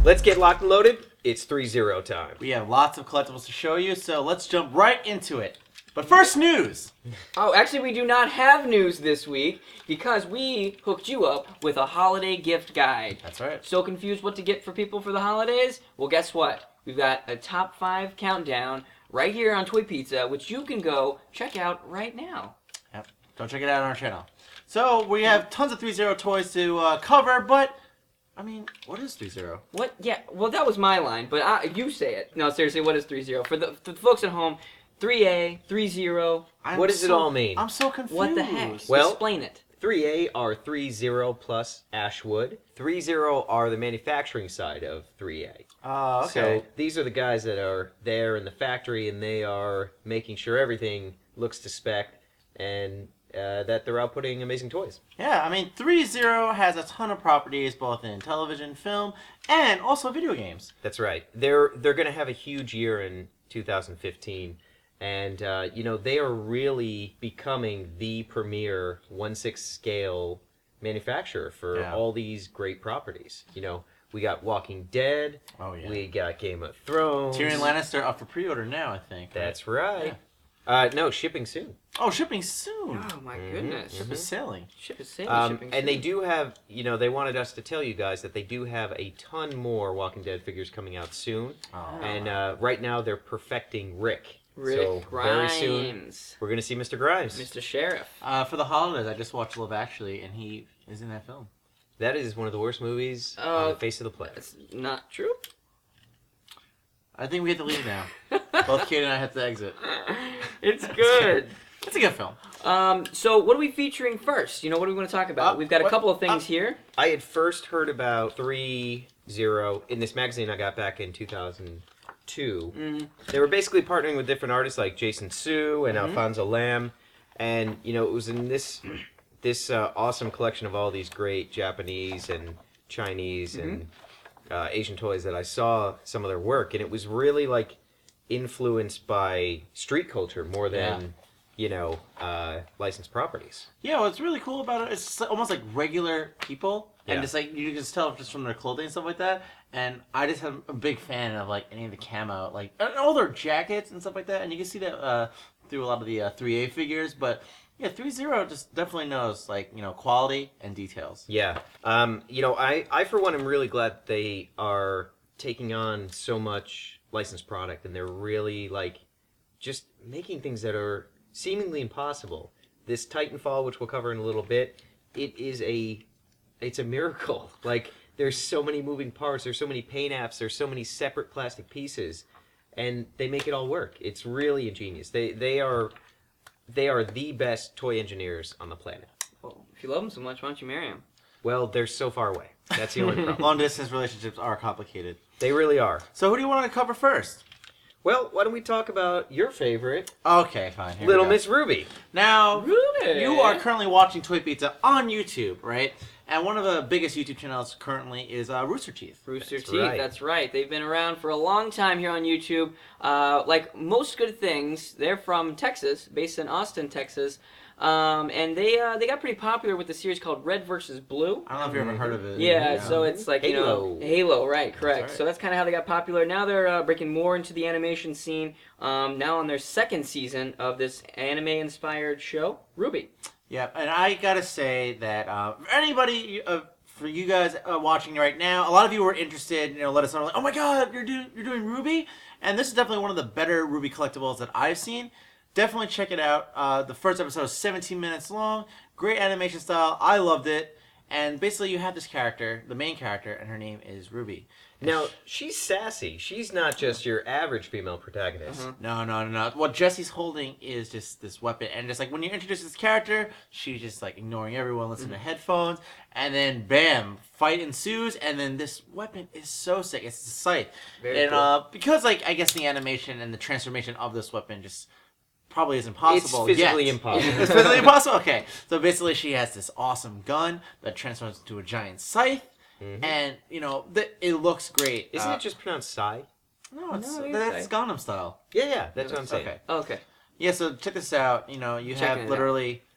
Let's get locked and loaded. It's 3-0 time. We have lots of collectibles to show you, so let's jump right into it. But first, news! Oh, actually, we do not have news this week because we hooked you up with a holiday gift guide. That's right. So confused what to get for people for the holidays? Well, guess what? We've got a top 5 countdown right here on Toy Pizza, which you can go check out right now. Yep. Go check it out on our channel. So, we have tons of 3-0 toys to cover, but, I mean, what is 3-0? What? Yeah, well, that was my line, but you say it. No, seriously, what is 3-0? For the folks at home, 3A, 3-0. What does it all mean? I'm so confused. What the heck? Well- Explain it. 3A are 3-0 plus Ashwood. 3-0 are the manufacturing side of 3A. Oh, okay. So these are the guys that are there in the factory, and they are making sure everything looks to spec, and that they're outputting amazing toys. Yeah, I mean, 3-0 has a ton of properties, both in television, film, and also video games. That's right. They're going to have a huge year in 2015. And, they are really becoming the premier 1/6 scale manufacturer for all these great properties. We got Walking Dead. Oh, yeah. We got Game of Thrones. Tyrion Lannister up for pre-order now, I think. That's right. No, shipping soon. Oh, shipping soon. Oh, my goodness. Ship is sailing. Ship is sailing, shipping And they soon. do have, they wanted us to tell you guys that they do have a ton more Walking Dead figures coming out soon. Oh. And right now they're perfecting Rick. Rick So very Grimes. soon we're going to see Mr. Grimes. Mr. Sheriff. For the holidays, I just watched Love Actually, and he is in that film. That is one of the worst movies on the face of the planet. That's not true. I think we have to leave now. Both Kate and I have to exit. It's good. It's a good film. So what are we featuring first? What do we want to talk about? We've got a couple of things here. I had first heard about 3-0 in this magazine I got back in 2002. They were basically partnering with different artists like Jason Su and Alfonso Lam, and it was in this awesome collection of all these great Japanese and Chinese and Asian toys that I saw some of their work, and it was really like influenced by street culture more than licensed properties. Yeah, what's really cool about it is it's almost like regular people, and Yeah. just like you can just tell just from their clothing and stuff like that. And I just am a big fan of like any of the camo, like and all their jackets and stuff like that. And you can see that through a lot of the 3A figures, but yeah, 3-0 just definitely knows like quality and details. Yeah. I for one am really glad that they are taking on so much licensed product, and they're really like just making things that are seemingly impossible. This Titanfall, which we'll cover in a little bit, it's a miracle. Like there's so many moving parts, there's so many paint apps, there's so many separate plastic pieces, and they make it all work. It's really ingenious. They are the best toy engineers on the planet. Well, if you love them so much, why don't you marry them? Well, they're so far away. That's the only problem. Long distance relationships are complicated. They really are. So who do you want to cover first? Well, why don't we talk about your favorite, Okay, fine. Here we Little go. Miss Ruby? Now, Ruby! you are currently watching Toy Pizza on YouTube, right? And one of the biggest YouTube channels currently is Rooster Teeth. Rooster That's Teeth, right. that's right. They've been around for a long time here on YouTube. Like most good things, they're from Texas, based in Austin, Texas. And they got pretty popular with the series called Red vs. Blue. I don't know if you've ever heard of it. Yeah, so it's like, Halo. Halo, right, correct. That's right. So that's kind of how they got popular. Now they're breaking more into the animation scene, now on their second season of this anime-inspired show, Ruby. Yeah, and I gotta say that for anybody, for you guys watching right now, a lot of you were interested. Let us know, like, oh my God, you're doing Ruby, and this is definitely one of the better Ruby collectibles that I've seen. Definitely check it out. The first episode is 17 minutes long. Great animation style. I loved it. And basically, you have this character, the main character, and her name is Ruby. Now, she's sassy. She's not just your average female protagonist. No. What Jesse's holding is just this weapon. And just like when you introduce this character, she's just like ignoring everyone, listening to headphones. And then, bam, fight ensues. And then this weapon is so sick. It's the scythe. Very and cool. because, like, I guess the animation and the transformation of this weapon just probably isn't possible It's physically yet. impossible. It's physically impossible? Okay. So basically, she has this awesome gun that transforms into a giant scythe. And, it looks great. Isn't it just pronounced Psy? No, No, that's Gangnam Style. Yeah, that's what I'm saying. Okay. Yeah, so check this out. You Checking have it literally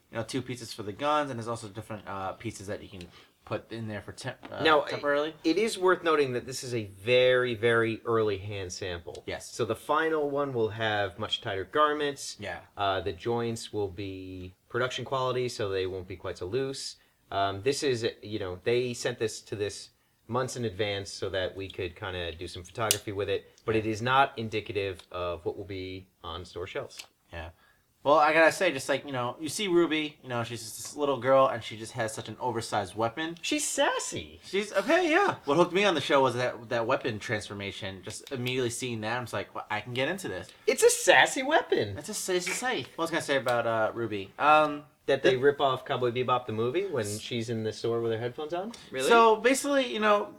2 pieces for the guns, and there's also different pieces that you can put in there for Now, temporarily. It is worth noting that this is a very, very early hand sample. Yes. So the final one will have much tighter garments. Yeah. The joints will be production quality, so they won't be quite so loose. This is, they sent this to this months in advance so that we could kind of do some photography with it, but it is not indicative of what will be on store shelves. Yeah. Well, I gotta say, just like, you see Ruby, she's just this little girl, and she just has such an oversized weapon. She's sassy. She's, okay, yeah. What hooked me on the show was that weapon transformation. Just immediately seeing that, I'm just like, well, I can get into this. It's a sassy weapon. It's a safe. What was I gonna say about Ruby? That they rip off Cowboy Bebop the movie when she's in the store with her headphones on? Really? So basically,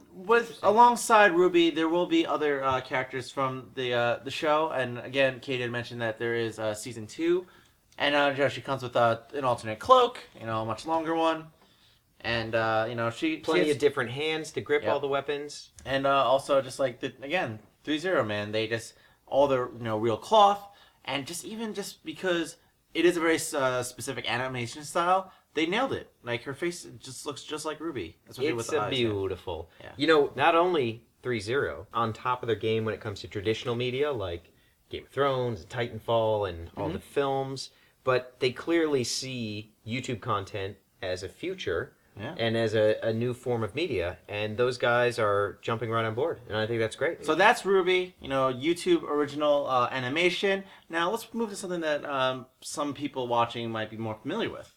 alongside Ruby, there will be other characters from the show. And again, Kate had mentioned that there is season 2, and she comes with an alternate cloak, a much longer one, and she Plenty has, of different hands to grip Yep. all the weapons. and also just like 3-0, man, they just all the real cloth, and just because it is a very specific animation style, they nailed it. Like, her face just looks just like Ruby. Especially with It's the a eyes. beautiful. Yeah. Not only 3-0, on top of their game when it comes to traditional media like Game of Thrones, Titanfall, and all the films, but they clearly see YouTube content as a future Yeah. and as a new form of media, and those guys are jumping right on board, and I think that's great. So that's Ruby, YouTube original animation. Now let's move to something that some people watching might be more familiar with.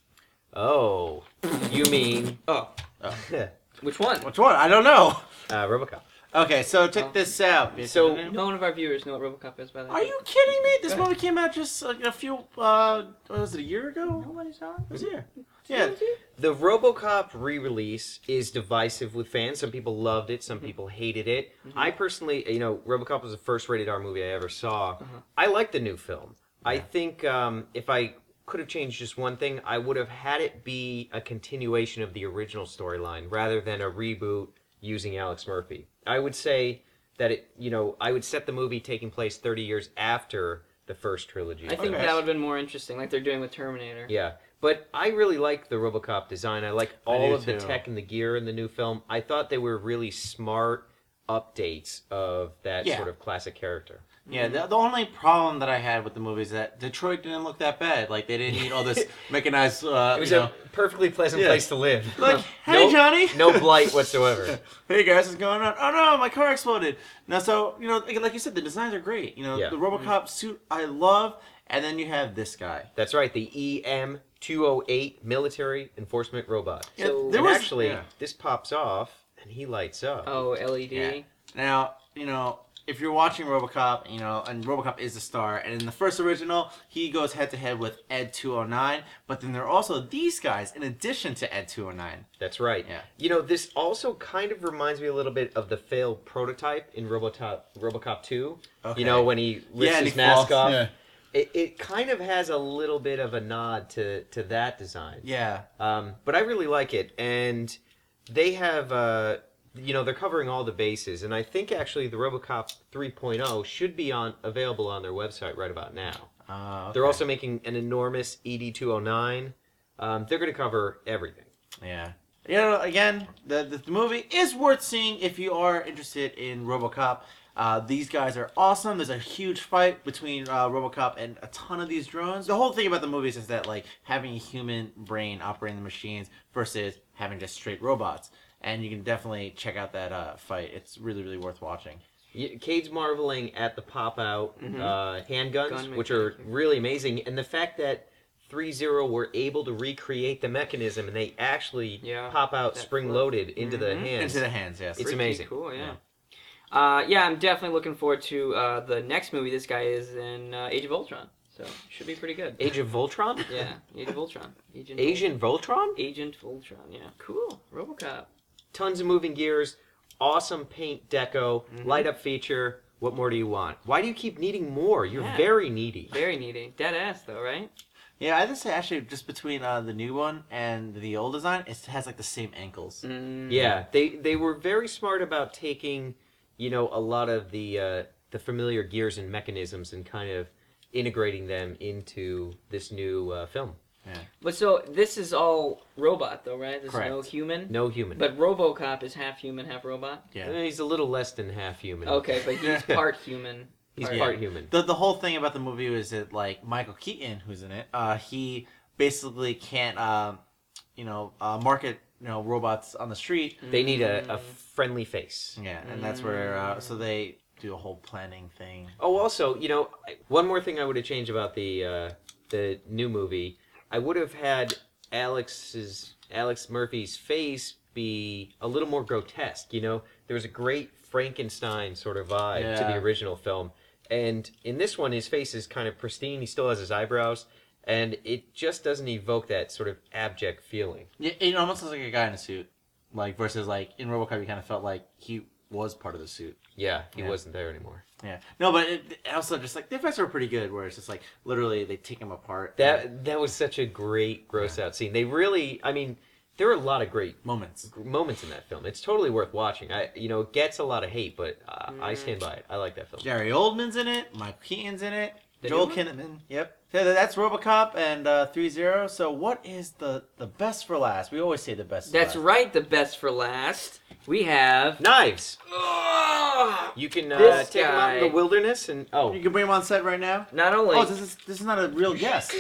Oh, you mean Oh, which one? Which one? I don't know. RoboCop? Okay, so check this out. So- No one of our viewers know what RoboCop is, by the way. Are you kidding me? This movie came out just a few, what was it, a year ago? Nobody saw it? It was a year. Yeah. The RoboCop re-release is divisive with fans. Some people loved it, some people hated it. I personally, RoboCop was the first rated R movie I ever saw. I like the new film. I think if I could have changed just one thing, I would have had it be a continuation of the original storyline rather than a reboot using Alex Murphy. I would say that I would set the movie taking place 30 years after the first trilogy. I think Okay. that would have been more interesting, like they're doing with Terminator. Yeah, but I really like the RoboCop design. I like all do of the too. tech and the gear in the new film. I thought they were really smart updates of that Yeah. sort of classic character. Yeah, the only problem that I had with the movie is that Detroit didn't look that bad. Like, they didn't need all this mechanized, It was a perfectly pleasant Yeah. place to live. like, hey, No- Johnny. No blight whatsoever. Hey guys, what's going on? Oh no, my car exploded. Now, so like you said, the designs are great. Yeah. The RoboCop suit I love, and then you have this guy. That's right, the EM-208 military enforcement robot. Yeah, So- there And was actually, yeah. this pops off and he lights up. Oh, LED. Yeah. Now, if you're watching RoboCop, and RoboCop is the star, and in the first original, he goes head to head with Ed 209, but then there are also these guys in addition to Ed 209. That's right. Yeah. This also kind of reminds me a little bit of the failed prototype in RoboCop 2. Okay. When he lifts and his he mask falls, off. yeah. It kind of has a little bit of a nod to that design. Yeah. But I really like it. And they have, they're covering all the bases. And I think actually the RoboCop 3.0 should be available on their website right about now. Okay. They're also making an enormous ED209. They're going to cover everything. Yeah. Again, the movie is worth seeing if you are interested in RoboCop. These guys are awesome. There's a huge fight between RoboCop and a ton of these drones. The whole thing about the movies is that, like, having a human brain operating the machines versus having just straight robots. And you can definitely check out that fight. It's really, really worth watching. Cade's marveling at the pop-out handguns, Gun which are really amazing. And the fact that 3-0 were able to recreate the mechanism and they actually pop out that spring-loaded into the hands. Into the hands, yes. It's Pretty amazing. Cool, yeah. I'm definitely looking forward to the next movie this guy is in, Age of Ultron. So, should be pretty good. Age of Voltron? Yeah, Age of Ultron. Agent Voltron? Agent Voltron, yeah. Cool. RoboCop. Tons of moving gears, awesome paint deco, light-up feature. What more do you want? Why do you keep needing more? You're Yeah. very needy. Very needy. Dead ass, though, right? Yeah, I would say actually just between the new one and the old design, it has like the same ankles. Yeah, they were very smart about taking, a lot of the familiar gears and mechanisms and kind of integrating them into this new film. But so this is all robot though, right? There's no Correct. human. No human. But RoboCop is half human, half robot. Yeah. He's a little less than half human. Okay, but he's part human. He's part- part human. The whole thing about the movie is that like Michael Keaton, who's in it, he basically can't market robots on the street. They need a friendly face. Yeah, and that's where so they do a whole planning thing. Oh, also, one more thing I would have changed about the new movie, I would have had Alex Murphy's face be a little more grotesque. There was a great Frankenstein sort of vibe to the original film, and in this one, his face is kind of pristine. He still has his eyebrows, and it just doesn't evoke that sort of abject feeling. Yeah, it almost looks like a guy in a suit, like versus like in RoboCop, you kind of felt like he was part of the suit. Yeah, he wasn't there anymore. Yeah, no, but it also just like the effects were pretty good, where it's just like literally they take him apart. That was such a great gross out scene. They really, there were a lot of great moments. in that film. It's totally worth watching. It gets a lot of hate, but I stand by it. I like that film. Gary Oldman's in it. Michael Keaton's in it. The Joel new one? Kinnaman. Yep. So that's RoboCop and 3-0. So what is the best for last? We always say the best. That's for last. right. The best for last. We have. Knives. Ugh! You can This take them out in guy. the wilderness and You can bring him on set right now. Not only Oh, this is not a real guess.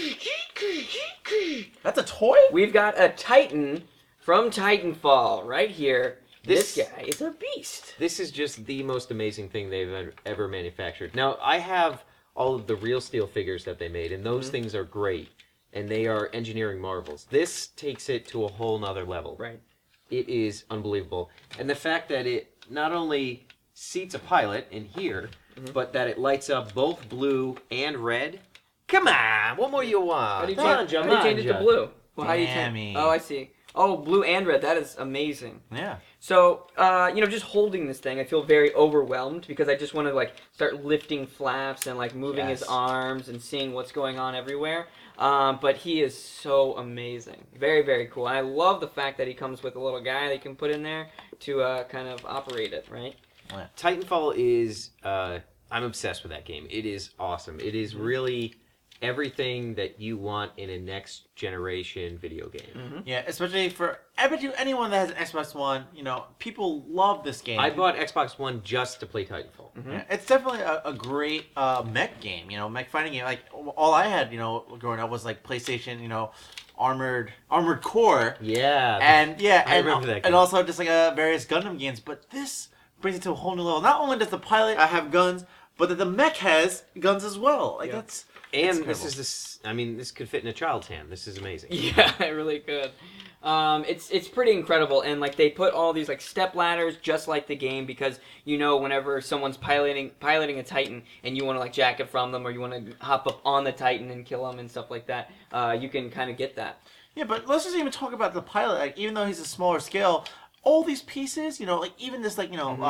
That's a toy. we've got a Titan from Titanfall right here. This This- guy is a beast. this is just the most amazing thing they've ever manufactured. Now, I have all of the real steel figures that they made, and those things are great, and they are engineering marvels. This takes it to a whole nother level. Right. It is unbelievable. And the fact that it not only seats a pilot in here, but that it lights up both blue and red. Come on, what more you want? How do you Manja, change it to manja. blue? Well, how do you Dammy. change? Oh, I see. Oh, blue and red. That is amazing. Yeah. So, just holding this thing, I feel very overwhelmed because I just want to start lifting flaps and moving his Yes. arms and seeing what's going on everywhere. But he is so amazing, very very cool. I love the fact that he comes with a little guy that you can put in there to kind of operate it, right? Titanfall is I'm obsessed with that game. It is awesome. It is really everything that you want in a next generation video game. Yeah, especially for anyone that has an Xbox One, people love this game. I bought Xbox One just to play Titanfall. Yeah, it's definitely a great mech game, mech fighting game. Like all I had, growing up was like PlayStation, Armored Core, Yeah. and I remember that game. and also just like various Gundam games. But this brings it to a whole new level. Not only does the pilot have guns, but that the mech has guns as well. Like that's and incredible. this could fit in a child's hand. This is amazing. Yeah, it really could. It's pretty incredible, and they put all these step ladders just like the game because whenever someone's piloting a Titan and you want to jack it from them or you want to hop up on the Titan and kill them and stuff like that, you can kind of get that. Yeah, but let's just even talk about the pilot. Like, even though he's a smaller scale, all these pieces, even this,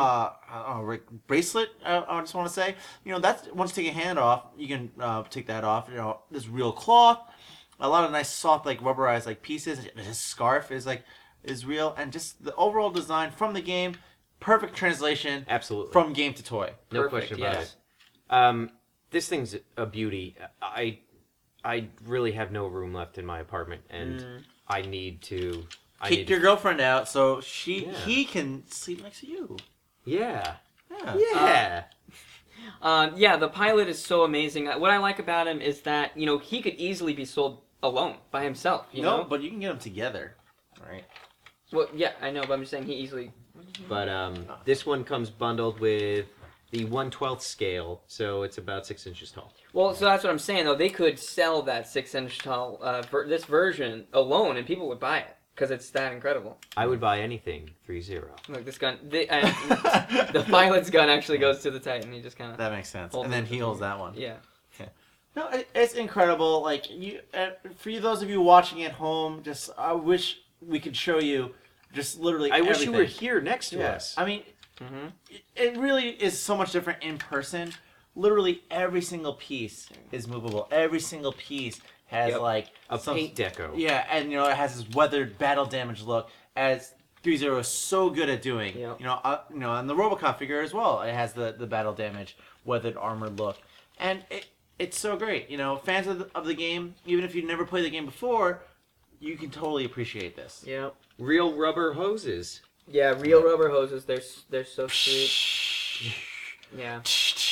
bracelet, I just want to say, that's, once you take a hand off, you can take that off. This real cloth, a lot of nice, soft, rubberized, pieces. His scarf is real, and just the overall design from the game, perfect translation. Absolutely. From game to toy. No Perfect, question about yes. it. This thing's a beauty. I really have no room left in my apartment, and I need to. Kick your girlfriend out so Yeah. he can sleep next to you. Yeah. Yeah. Yeah. The pilot is so amazing. What I like about him is that he could easily be sold alone by himself. You know? But you can get them together, right? Well, yeah, I know, but I'm just saying he easily. But this one comes bundled with the 1/12 scale, so it's about 6 inches tall. Well, so that's what I'm saying though. They could sell that 6-inch tall this version alone, and people would buy it because it's that incredible. I would buy anything 3-0. Look, this gun. The pilot's gun actually goes to the Titan. He just kind of. That makes sense. Hold And then it. heals that one. Yeah. No, it's incredible. For you, those of you watching at home, I wish we could show you just literally I wish you were everything. here next to Yeah. us. I mean, it really is so much different in person. Literally every single piece is movable. Every single piece has Yep. A paint deco. Yeah, and it has this weathered, battle damage look, as 3-0 is so good at doing. Yep. And the RoboCop figure as well. It has the battle damage, weathered armored look, and it's so great. You know, fans of the game, even if you've never played the game before, you can totally appreciate this. Yeah. Real rubber hoses. Yeah, real rubber hoses. They're so sweet. Yeah.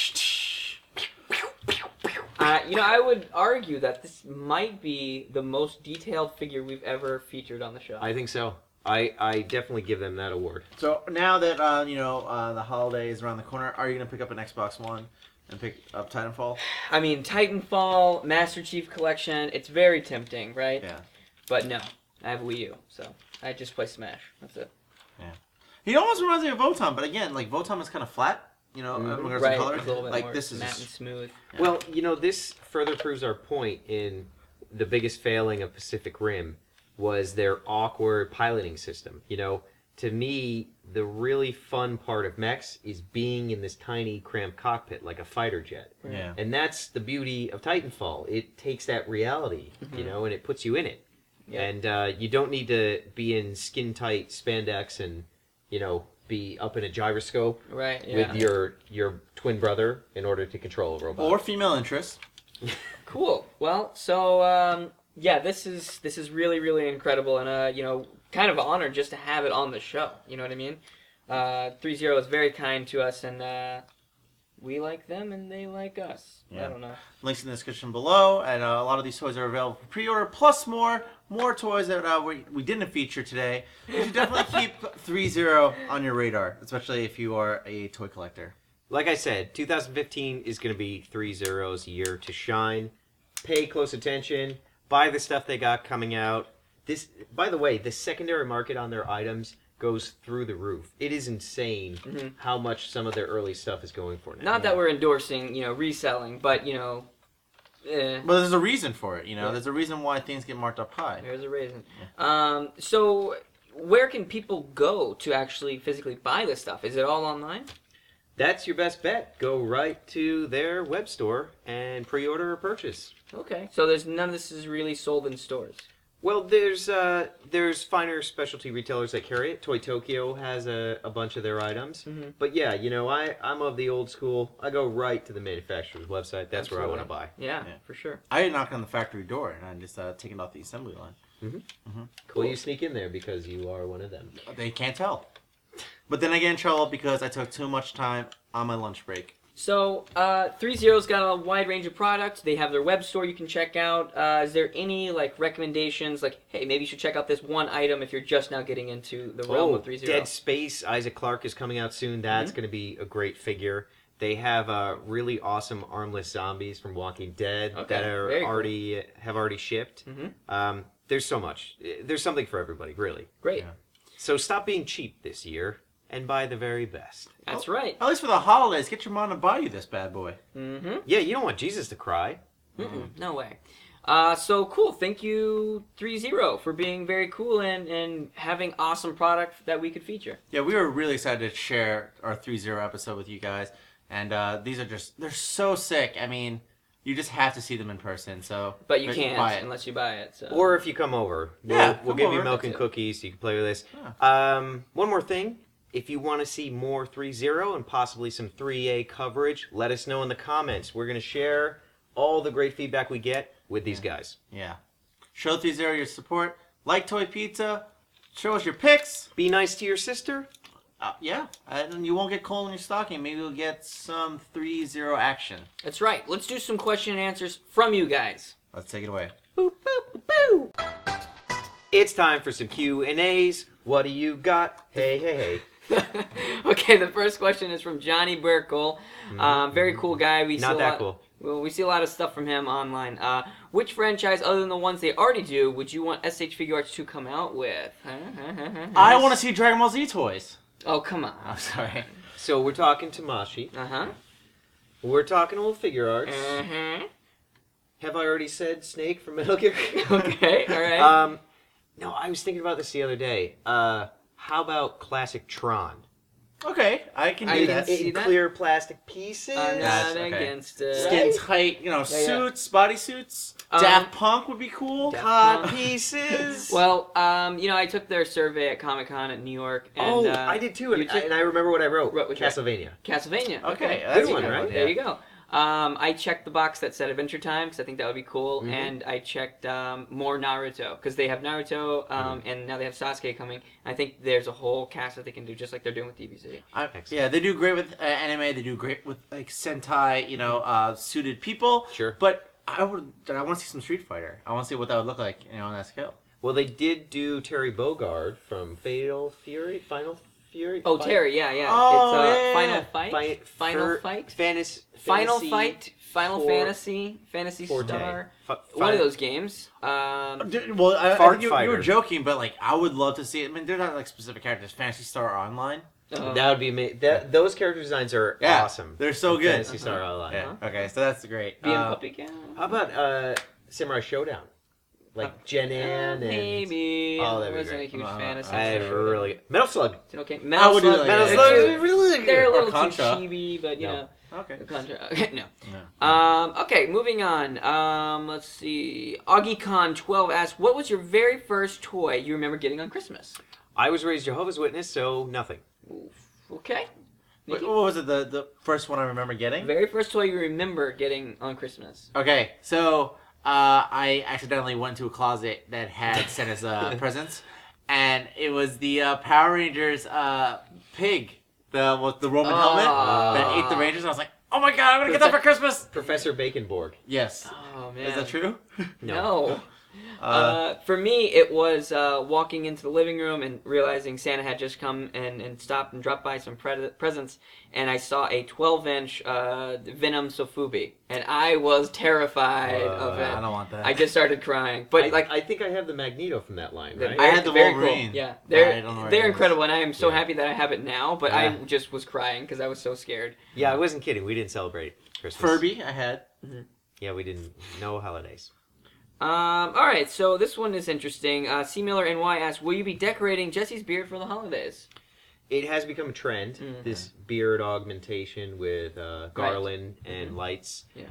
You know, I would argue that this might be the most detailed figure we've ever featured on the show. I think so. I definitely give them that award. So now that the holiday is around the corner, are you gonna pick up an Xbox One and pick up Titanfall? I mean, Titanfall, Master Chief Collection, it's very tempting, right? Yeah. But no, I have a Wii U, so I just play Smash. That's it. He almost reminds me of Votom, but again, like Votom is kind of flat, in regards Right, to color. it's a little bit Like more this is matte and smooth. Yeah. Well, this further proves our point in the biggest failing of Pacific Rim was their awkward piloting system. To me, the really fun part of mechs is being in this tiny cramped cockpit like a fighter jet. Yeah. And that's the beauty of Titanfall. It takes that reality, and it puts you in it. Yeah. And you don't need to be in skin-tight spandex and, be up in a gyroscope Right, yeah. with your twin brother in order to control a robot. Or female interest. Cool. Well, so yeah, this is really really incredible, and kind of an honor just to have it on the show. You know what I mean? 3-0 is very kind to us, and we like them, and they like us. Yeah. I don't know. Links in the description below, and a lot of these toys are available for pre-order, plus more toys that we didn't feature today. You should definitely keep 3-0 on your radar, especially if you are a toy collector. Like I said, 2015 is going to be 3-0's year to shine. Pay close attention. Buy the stuff they got coming out. By the way, the secondary market on their items goes through the roof. It is insane how much some of their early stuff is going for now. Not that we're endorsing, reselling, but But there's a reason for it, Yeah. There's a reason why things get marked up high. there's a reason. So where can people go to actually physically buy this stuff? Is it all online? That's your best bet. Go right to their web store and pre-order or purchase. Okay. So none of this is really sold in stores. Well, there's finer specialty retailers that carry it. Toy Tokyo has a bunch of their items. But yeah, I'm of the old school. I go right to the manufacturer's website. That's where I want to buy. Yeah, Yeah. for sure. I knocked on the factory door, and I just taken it off the assembly line. Well, you sneak in there because you are one of them. They can't tell. But then I get in trouble because I took too much time on my lunch break. So, 3-0's got a wide range of products. They have their web store you can check out. Is there any, recommendations? Hey, maybe you should check out this one item if you're just now getting into the realm of 3-0. Dead Space. Isaac Clarke is coming out soon. That's going to be a great figure. They have really awesome armless zombies from Walking Dead that very cool. have already shipped. There's so much. There's something for everybody, really. Great. Yeah. So stop being cheap this year and buy the very best. That's right. At least for the holidays, get your mom to buy you this bad boy. Yeah, you don't want Jesus to cry. No way. So cool. Thank you, 3-0, for being very cool and having awesome product that we could feature. Yeah, we were really excited to share our 3-0 episode with you guys. And these are they're so sick. I mean, you just have to see them in person. So, But you can't buy it. unless you buy it. So. Or if you come over, we'll come give over. you milk and That's it. cookies so you can play with this. Yeah. One more thing. If you want to see more 3-0 and possibly some 3A coverage, let us know in the comments. We're going to share all the great feedback we get with these guys. Yeah. Show 3-0 your support. Like Toy Pizza. Show us your picks. Be nice to your sister. Yeah. And you won't get coal in your stocking. Maybe we'll get some 3-0 action. That's right. Let's do some question and answers from you guys. Let's take it away. Boop, boop, boop, boop. It's time for some Q&As. What do you got? Hey, hey, hey. Okay, the first question is from Johnny Burkle. Very cool guy. We Not see that cool. Well, we see a lot of stuff from him online. Which franchise, other than the ones they already do, would you want SH Figure Arts to come out with? I want to see Dragon Ball Z toys. Oh, come on. I'm sorry. So we're talking Tamashi. Uh-huh. We're talking old figure arts. Uh-huh. Have I already said Snake from Metal Gear? Okay, all right. No, I was thinking about this the other day. How about classic Tron? Okay, I can do I that. can see that. Clear plastic pieces. I'm That's not okay. against it. Skin tight, suits, bodysuits. Um, Daft Punk would be cool. Cod pieces. Well, I took their survey at Comic-Con at New York. And, I did too, and you took- I remember what I wrote. Which one? Castlevania. Castlevania. Okay, Good that's one, a right? one, There yeah. you go. I checked the box that said Adventure Time because I think that would be cool, Mhm. and I checked more Naruto because they have Naruto, and now they have Sasuke coming. I think there's a whole cast that they can do just like they're doing with DBZ. Excellent. Yeah, they do great with anime. They do great with like Sentai, suited people. Sure. But I want to see some Street Fighter. I want to see what that would look like, on that scale. Well, they did do Terry Bogard from Final Fury. Oh, Fight? Terry, yeah. Oh, It's yeah. Final Fight. Final for Fight. Final Fantasy Forte. Star. Fi- One of fi- those games. Well, I Fart think you Fighter. were joking, but like I would love to see it. I mean, they're not like specific characters. Fantasy Star Online. That would be amazing. Those character designs are Yeah, awesome. they're so in good. Fantasy Star Online. Yeah. Okay, so that's great. Being Puppy Cat. How about Samurai Showdown? Like Jen Ann and Maybe. Oh, I that'd be wasn't a great. huge fan of I Samurai Showdown. really Metal Slug. Okay, I Metal would do Slug. that, Metal yeah. Slug They're is really good. They're a Or little too Contra. chibi, but No. Okay. Contra. Okay, no. No. Okay, moving on. Let's see. AuggieCon 12 asks, what was your very first toy you remember getting on Christmas? I was raised Jehovah's Witness, so nothing. Okay. What Nikki? was it? The first one I remember getting. Very first toy you remember getting on Christmas. Okay, so I accidentally went to a closet that had Santa's presents, and it was the Power Rangers pig, the Roman helmet that ate the Rangers. And I was like, oh my god, I'm gonna get that for Christmas. Professor Baconborg. Yes. Oh man. Is that true? No. For me, it was walking into the living room and realizing Santa had just come and stopped and dropped by some presents, and I saw a 12-inch Venom Sofubi, and I was terrified of it. I don't want that. I just started crying. But I think I have the Magneto from that line, right? I had the very Wolverine. Cool. Yeah, I don't know where it they're is. incredible, and I am so Yeah. happy that I have it now. But I Yeah. just was crying because I was so scared. Yeah, I wasn't kidding. We didn't celebrate Christmas. Furby, I had. Yeah, we didn't. No holidays. All right, so this one is interesting. C. Miller NY asks, will you be decorating Jesse's beard for the holidays? It has become a trend. Mhm. This beard augmentation with garland and lights. Yeah.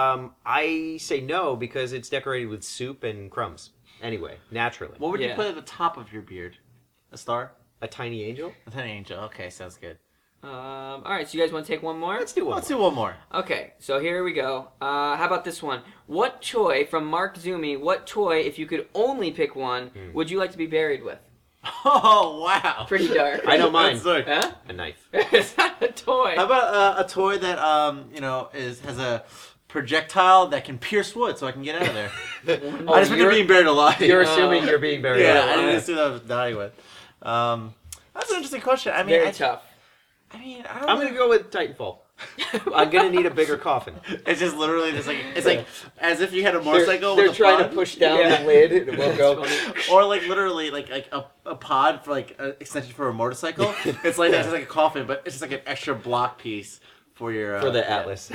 I say no because it's decorated with soup and crumbs. Anyway, naturally. What would you Yeah. put at the top of your beard? A star? A tiny angel. A tiny angel. Okay, sounds good. All right, so you guys want to take one more? Let's do one. Let's more. do one more. Okay, so here we go. How about this one? What toy, from Mark Zumi, what toy, if you could only pick one, would you like to be buried with? Oh wow! Pretty dark. I know mine. That's dark. Huh? A knife. It's not a toy. How about a toy that has a projectile that can pierce wood, so I can get out of there? I just picture being buried alive. You're assuming you're being buried yeah, alive. I didn't assume that I was dying with. That's an interesting question. I mean, Very tough. I mean, I don't I'm know. gonna go with Titanfall. I'm gonna need a bigger coffin. It's just literally just like it's like as if you had a motorcycle. They're with a trying pod. to push down Yeah. the lid and it won't go. Or like literally like a pod for like an extension for a motorcycle. It's like it's just like a coffin, but it's just like an extra block piece for your For the yeah. Atlas.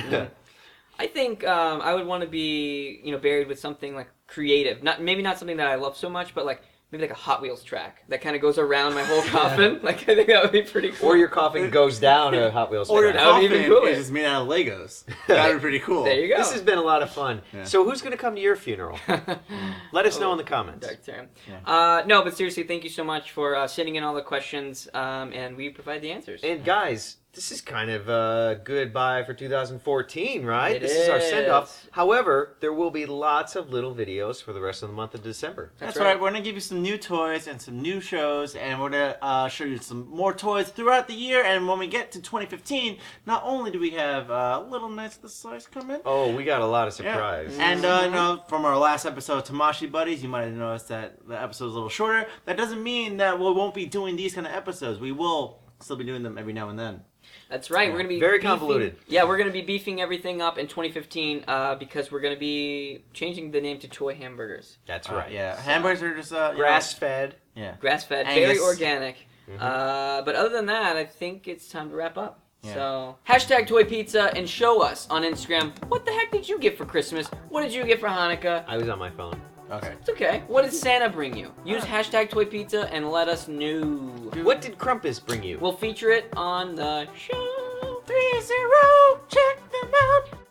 I think I would want to be, buried with something like creative. Maybe not something that I love so much, but like maybe like a Hot Wheels track that kind of goes around my whole coffin. Like I think that would be pretty cool. Or your coffin goes down a Hot Wheels Or your track. That would be coffin even cooler. is just made out of Legos. That would be pretty cool. There you go. This has been a lot of fun. Yeah. So who's gonna come to your funeral? Let us know in the comments. Dark term. Yeah. No, but seriously, thank you so much for sending in all the questions, and we provide the answers. And guys, this is kind of a goodbye for 2014, right? It This is our is. send-off. However, there will be lots of little videos for the rest of the month of December. That's right. We're gonna give you some new toys and some new shows, and we're gonna show you some more toys throughout the year. And when we get to 2015, not only do we have Little Knights of the Slice come in, Oh, we got a lot of surprise. and from our last episode, Tamashi Buddies, you might have noticed that the episode was a little shorter. That doesn't mean that we won't be doing these kind of episodes. We will still be doing them every now and then. That's right. We're gonna be Very beefing- convoluted. Yeah, we're gonna be beefing everything up in 2015 because we're gonna be changing the name to Toy Hamburgers. That's right. Yeah, hamburgers are just Grass-fed. Yeah. Grass-fed, Angus. very organic. Mm-hmm. But other than that, I think it's time to wrap up. Yeah. So, hashtag Toy Pizza and show us on Instagram, what the heck did you get for Christmas? What did you get for Hanukkah? I was on my phone. Okay. It's okay. What did Santa bring you? Use hashtag Toy Pizza and let us know. What did Crumpus bring you? We'll feature it on the show. 30, check them out.